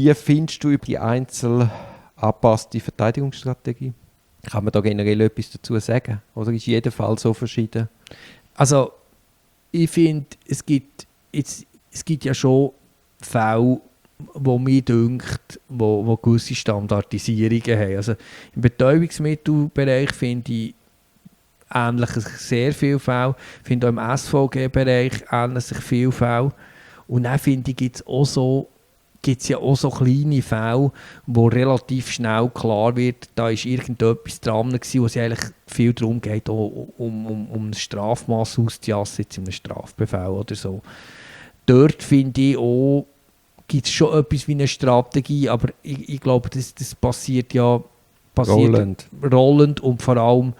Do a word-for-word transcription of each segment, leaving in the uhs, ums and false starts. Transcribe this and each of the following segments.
Wie findest du über die einzeln angepasste Verteidigungsstrategie? Kann man da generell etwas dazu sagen? Oder ist jeder Fall so verschieden? Also, ich finde, es gibt, jetzt, es gibt ja schon Fälle, wo mir dünkt, wo, wo gewisse Standardisierungen haben. Also, im Betäubungsmittelbereich finde ich ähnlich sehr viele Fälle. Ich finde auch im S V G-Bereich ähnlich sich viele Fälle. Und dann finde ich, gibt es auch so gibt es ja auch so kleine Fälle, wo relativ schnell klar wird, da ist irgendetwas dran gewesen, wo es eigentlich viel darum geht, um, um, um ein Strafmaß auszujassen, jetzt in einem Strafbefehl oder so. Dort finde ich auch, gibt es schon etwas wie eine Strategie, aber ich, ich glaube, das, das passiert ja passiert rollend. rollend und vor allem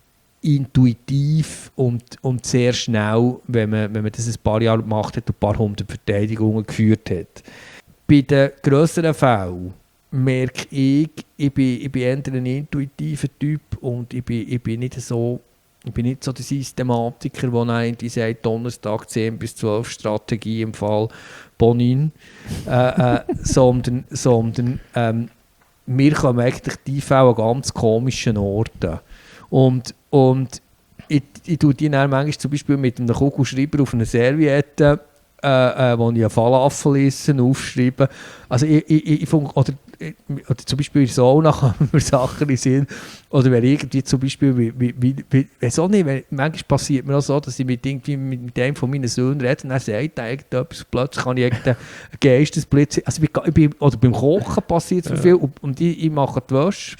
intuitiv und, und sehr schnell, wenn man, wenn man das ein paar Jahre gemacht hat und ein paar hundert Verteidigungen geführt hat. Bei den grösseren Fällen merke ich, ich bin, ich bin eher ein intuitiver Typ und ich bin, ich bin, nicht, so, ich bin nicht so der Systematiker, der einem sagt, Donnerstag zehn bis zwölf Strategie im Fall Bonin, äh, äh, sondern, sondern ähm, wir kommen eigentlich die Fälle an ganz komischen Orten. Und, und ich, ich tue die dann manchmal zum Beispiel mit einem Kugelschreiber auf einer Serviette, Äh, äh, wo ich einen Falafel aufschreibe. Also ich, ich, ich, oder, oder zum Beispiel in der Sauna kommen mir Sachen in Sinn. Oder wenn irgendwie zum Beispiel, wie, wie, wie, wie, weiß auch nicht, wenn, manchmal passiert mir auch so, dass ich mit, irgendwie mit, mit einem von meinen Söhnen rede und er sagt irgendetwas, plötzlich kann ich irgendeinen Geistesblitz, also ich, ich bin, oder beim Kochen passiert so viel und, und ich, ich mache die Wäsche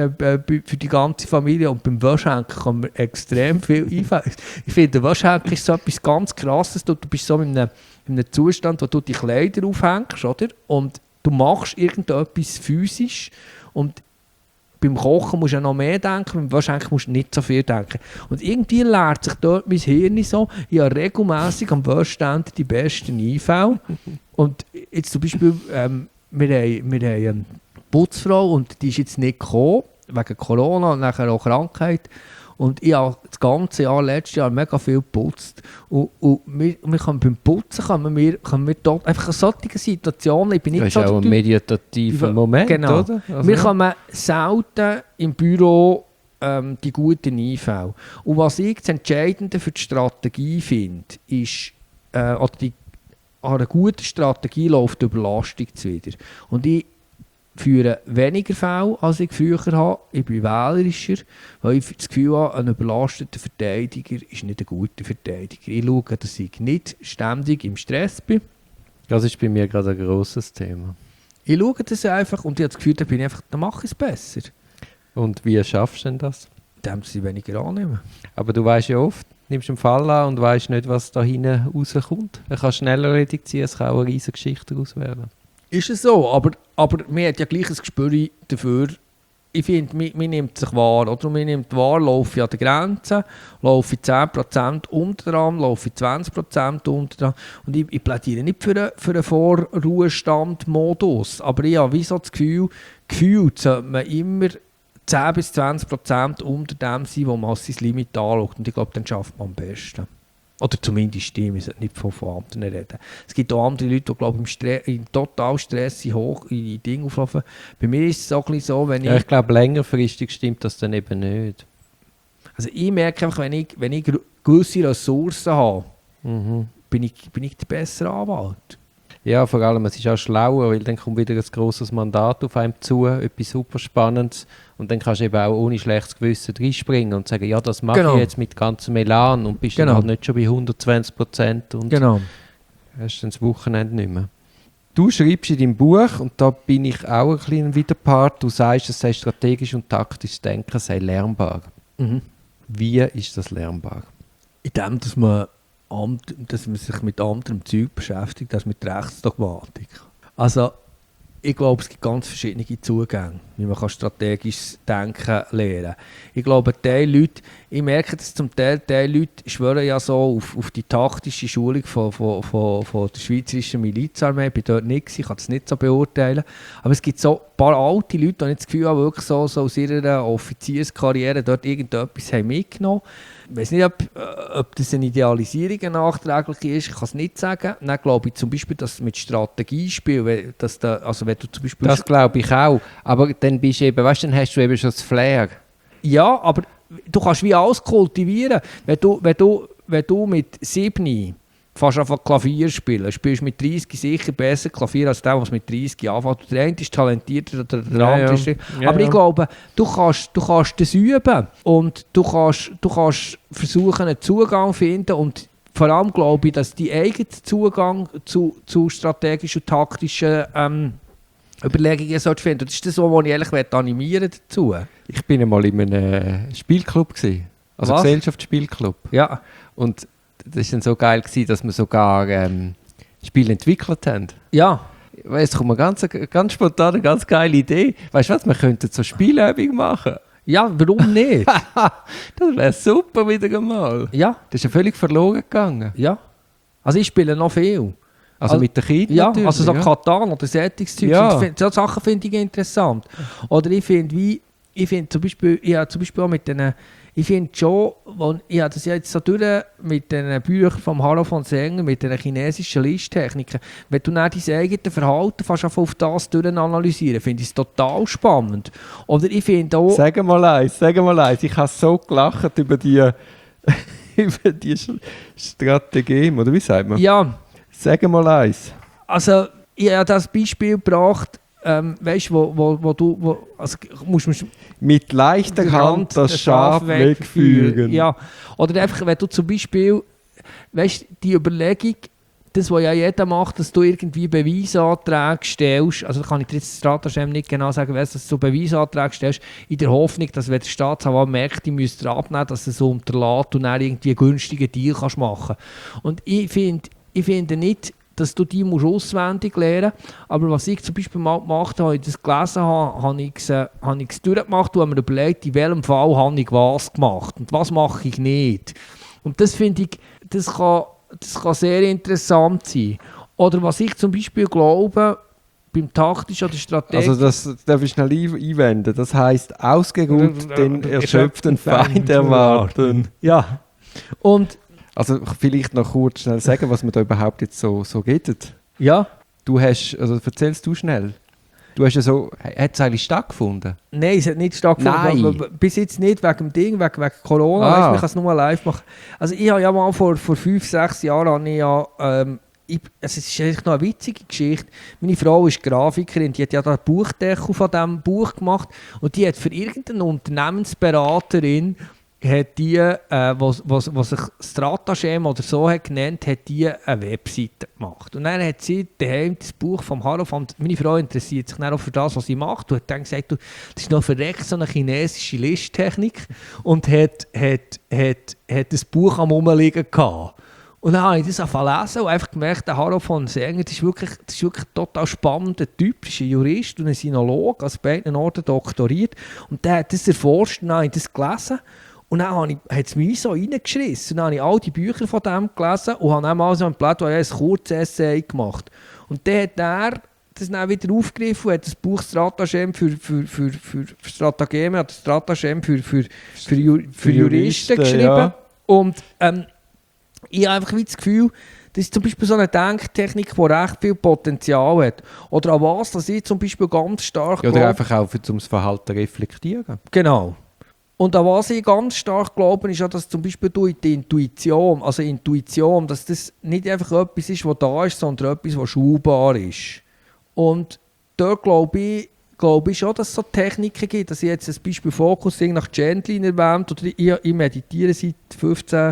für die ganze Familie und beim Wäschehenken kann mir extrem viel einfallen. Ich finde, der Wäschehenken ist so etwas ganz Krasses, du, du bist so in einem, in einem Zustand, wo du die Kleider aufhängst, oder? Und du machst irgendetwas physisch und beim Kochen musst du ja noch mehr denken, beim Waschenken musst du nicht so viel denken. Und irgendwie lehrt sich dort mein Hirn so, ich habe regelmässig am Waschständer die besten Einfälle. Und jetzt zum Beispiel, ähm, wir, haben, wir haben eine Putzfrau und die ist jetzt nicht gekommen, wegen Corona und nachher auch Krankheit. Und ich habe das ganze Jahr, letztes Jahr, mega viel geputzt. Und, und wir, wir können beim Putzen können wir, können wir dort einfach in solchen Situationen, ich bin nicht das ist so auch ein meditativer Moment, genau. Oder? Also. Wir können selten im Büro ähm, die guten Einfälle. Und was ich das Entscheidende für die Strategie finde, ist, äh, oder die, an einer guten Strategie läuft die Überlastung zuwider. Und ich führe weniger Fälle, als ich früher habe. Ich bin wählerischer, weil ich das Gefühl habe, ein überlasteter Verteidiger ist nicht ein guter Verteidiger. Ich schaue, dass ich nicht ständig im Stress bin. Das ist bei mir gerade ein grosses Thema. Ich schaue das einfach und ich habe das Gefühl, da bin ich einfach, dann mache ich es besser. Und wie schaffst du denn das? Indem sie weniger annehmen. Aber du weißt ja oft, nimmst einen Fall an und weißt nicht, was da hinten rauskommt. Er kann schneller reduzieren, es kann auch eine riesige Geschichte daraus werden. Ist es so, aber, aber man hat ja gleich ein Gespür dafür. Ich finde, man, man nimmt sich wahr, oder? Man nimmt wahr, laufe ich an der Grenze, laufe ich zehn Prozent unter dran, laufe ich zwanzig Prozent unter dran. Und ich, ich plädiere nicht für einen, für einen Vorruhestand-Modus, aber ich habe wie so das Gefühl, gefühlt sollte man immer zehn bis zwanzig Prozent unter dem sein, wo man sein Limit anschaut. Und ich glaube, dann schafft man am besten. Oder zumindest die, wir sollten nicht von, von anderen reden. Es gibt auch andere Leute, die glaube, im, Stre- im total Stress hoch in die Dinge auflaufen. Bei mir ist es auch ein bisschen so, wenn ich... Ja, ich glaube, längerfristig stimmt das dann eben nicht. Also ich merke einfach, wenn ich, wenn ich gewisse Ressourcen habe, Mhm. bin ich, bin ich der bessere Anwalt. Ja, vor allem, es ist auch schlauer, weil dann kommt wieder ein grosses Mandat auf einem zu, etwas super Spannendes. Und dann kannst du eben auch ohne schlechtes Gewissen reinspringen und sagen, ja, das mache Genau. ich jetzt mit ganzem Elan und bist Genau. dann halt nicht schon bei hundertzwanzig Prozent und Genau. hast dann das Wochenende nicht mehr. Du schreibst in deinem Buch, und da bin ich auch ein kleiner Widerpart, du sagst, es sei strategisch und taktisches Denken sei lernbar. Mhm. Wie ist das lernbar? In dem, dass man, and- dass man sich mit anderem Zeug beschäftigt, als mit Rechtsdogmatik. Also, ich glaube, es gibt ganz verschiedene Zugänge, wie man kann strategisches Denken lernen kann. Ich glaube, die Leute, ich merke das zum Teil, die Leute schwören ja so auf, auf die taktische Schulung von, von, von, von der schweizerischen Milizarmee. Ich bin dort nicht, ich kann das nicht so beurteilen. Aber es gibt so ein paar alte Leute, die ich das Gefühl habe, wirklich so, so aus ihrer Offizierskarriere dort irgendetwas haben mitgenommen. Ich weiß nicht, ob, äh, ob das eine Idealisierung nachträglich ist, ich kann es nicht sagen. Dann glaube ich zum Beispiel, dass mit Strategiespiel, dass da, also wenn du zum Beispiel... Das glaube ich auch. Aber dann bist du eben, weißt, dann hast du eben schon das Flair. Ja, aber du kannst wie alles kultivieren. Wenn du, wenn du, wenn du mit sieben fast einfach Klavier spielen, spielst du mit dreißig sicher besser Klavier als der, der mit dreißig anfängt. Der eine ist talentierter, der, der Ja, andere ja. ist... Ja, aber ja. ich glaube, du kannst, du kannst das üben und du kannst, du kannst versuchen, einen Zugang zu finden und vor allem glaube ich, dass die eigene Zugang zu, zu strategischen und taktischen ähm, Überlegungen sollst finden. Das ist das, was ich ehrlich animieren dazu. Ich bin einmal in einem Spielclub gewesen, also Was? Gesellschaftsspielclub. Ja. Und das war dann so geil gewesen, dass wir sogar ähm, Spiele entwickelt haben. Ja. Es kommt mir ganz, ganz spontan eine ganz geile Idee. Weißt du was, wir könnten so Spielübungen machen. Ja, warum nicht? Das wäre super wieder einmal. Ja. Das ist ja völlig verloren gegangen. Ja. Also ich spiele noch viel. Also, Also- mit den Kindern Ja, natürlich. also so ja. Katan oder Sättigungszeug. Ja. Ja. So Sachen finde ich interessant. Oder ich finde wie, ich finde zum Beispiel, ja, zum Beispiel auch mit den, ich finde schon, wo, ja, das ja jetzt so durch mit den Büchern vom Harro von Sänger, mit den chinesischen Listtechniken, wenn du dann dein eigenes Verhalten fast einfach auf das durch analysieren, finde ich es total spannend. Oder ich finde auch, Sag mal eins, sag mal eins. Ich habe so gelacht über die, über die Sch- Strategie, oder wie sagt man? ja, Sag mal eins. also ich habe das Beispiel gebracht, ähm, weißt du, wo, wo, wo du, wo, also musst du Mit leichter Hand das Schaf wegführen. Ja, oder einfach, wenn du zum Beispiel, weißt du, die Überlegung, das, was ja jeder macht, dass du irgendwie Beweisanträge stellst, also da kann ich dir jetzt Strataschem nicht genau sagen, weißt, dass du Beweisanträge stellst, in der Hoffnung, dass wenn der Staatsanwalt merkt, die müsste abnehmen, dass er so unterlässt und dann irgendwie einen günstigen Deal kannst machen. Und ich finde ich finde nicht, dass du die musst auswendig lernen musst. Aber was ich zum Beispiel mal gemacht habe, als ich das gelesen habe, habe ich es, äh, habe ich es durchgemacht und habe mir überlegt, in welchem Fall habe ich was gemacht und was mache ich nicht. Und das finde ich, das kann, das kann sehr interessant sein. Oder was ich zum Beispiel glaube, beim taktischen oder strategischen... Also das darf ich schnell ein- einwenden. Das heisst, ausgeruht den erschöpften Feind erwarten. Ja. Und Also vielleicht noch kurz schnell sagen, was man da überhaupt jetzt so, so geht. ja, Du hast, also erzählst du schnell. Du hast ja so, hat es eigentlich stattgefunden? nein, es hat nicht stattgefunden. Nein. Aber Bis jetzt nicht wegen dem Ding, wegen, wegen Corona. Ah. Weißt, man kann es nur live machen. Also ich habe ja mal vor, vor fünf, sechs Jahren habe ich ja, ähm, ich, also es ist eigentlich noch eine witzige Geschichte. Meine Frau ist Grafikerin, die hat ja da einen Buchdeckel von diesem Buch gemacht und die hat für irgendeine Unternehmensberaterin hat die, äh, was, was, was sich Strataschem oder so hat genannt, hat die eine Webseite gemacht. Und dann hat sie daheim das Buch vom Harro, meine Frau interessiert sich dann auch für das, was sie macht, und hat dann gesagt, du, das ist noch verreckt so eine chinesische Listtechnik, und hat, hat, hat, hat das Buch am Rumliegen gehabt. Und dann habe ich das angefangen zu lesen und einfach gemerkt, der Harro von Sänger, das ist wirklich, das ist wirklich ein total spannender Typ, das ist ein Jurist und ein Sinolog, also bei beiden Orten doktoriert. Und der hat das erforscht und dann habe ich das gelesen. Und dann habe ich, hat es mich so reingeschissen. Und dann habe ich all die Bücher von dem gelesen und habe dann mal so ein Plädoyer, ein Kurzessay gemacht. Und dann hat er das dann wieder aufgegriffen und hat das Buch Strataschem für, für, für, für, für Stratageme, oder Strataschem für, für, für, Ju- für, Für Juristen, Juristen, geschrieben. ja. Und ähm, ich habe einfach wie das Gefühl, das ist zum Beispiel so eine Denktechnik, die recht viel Potenzial hat. Oder an was, dass ich zum Beispiel ganz stark Ja, oder glaube- einfach auch, um das Verhalten zu reflektieren. Genau. Und an was ich ganz stark glaube, ist ja, dass zum Beispiel du in die Intuition, also Intuition, dass das nicht einfach etwas ist, was da ist, sondern etwas, was schulbar ist. Und dort glaube ich, glaube ich schon, dass es so Techniken gibt, dass ich jetzt ein Beispiel Focusing nach Gendlin erwähnt, oder ich, ich meditiere seit fünfzehn,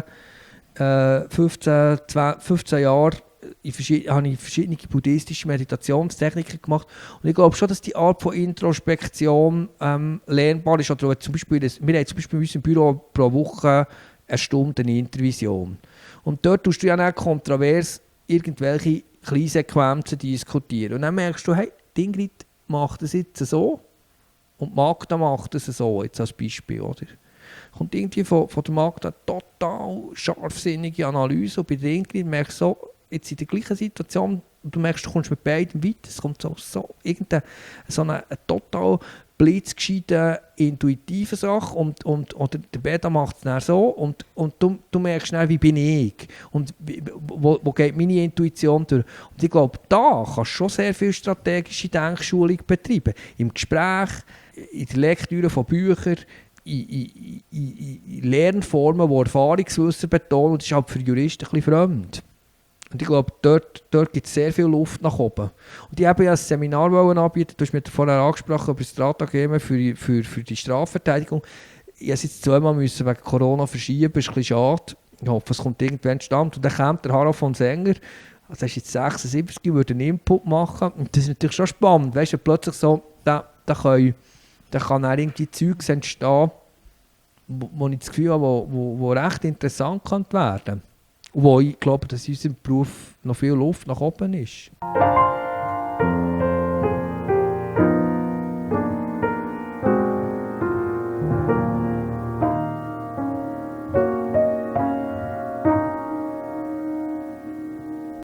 äh, fünfzehn, zwanzig, fünfzehn Jahren, in verschied- habe ich verschiedene buddhistische Meditationstechniken gemacht, und ich glaube schon, dass die Art von Introspektion ähm, lernbar ist. Oder zum Beispiel das, wir haben zum Beispiel in unserem Büro pro Woche eine Stunde eine Intervision. Und dort tust du ja dann kontrovers irgendwelche Kleinsequenzen diskutieren. Und dann merkst du, hey, die Ingrid macht das jetzt so und Magda macht das so, jetzt als Beispiel, oder? Kommt irgendwie von, von der Magda eine total scharfsinnige Analyse, und bei der Ingrid merkst du so, jetzt in der gleichen Situation, und du merkst, du kommst mit beiden weiter, es kommt so, so irgendeine so eine, eine total blitzgescheiten, intuitiven Sachen und, und, oder der Beta macht es dann so und, und du, du merkst schnell, wie bin ich und wie, wo, wo geht meine Intuition durch. Und ich glaube, da kannst du schon sehr viel strategische Denkschulung betreiben. Im Gespräch, in der Lektüre von Büchern, in, in, in, in Lernformen, die Erfahrungswissen betonen. Und das ist halt für Juristen ein bisschen fremd. Und ich glaube, dort, dort gibt es sehr viel Luft nach oben. Und ich habe ja ein Seminar anbieten, du hast mir vorher angesprochen über das Stratagemen für, für, für die Strafverteidigung. Ich musste es jetzt zweimal müssen wegen Corona verschieben, das ist ein bisschen schade. Ich hoffe, es kommt irgendwann zustande. Und dann kommt der Harald von Sänger, also er ist jetzt sechsundsiebzig, würde einen Input machen. Und das ist natürlich schon spannend, weißt du, plötzlich so, da, da, können, da kann auch irgendwie Zeugs entstehen, wo, wo ich das Gefühl habe, wo, wo, wo recht interessant kann werden. Und wo ich glaube, dass in unserem Beruf noch viel Luft nach oben ist.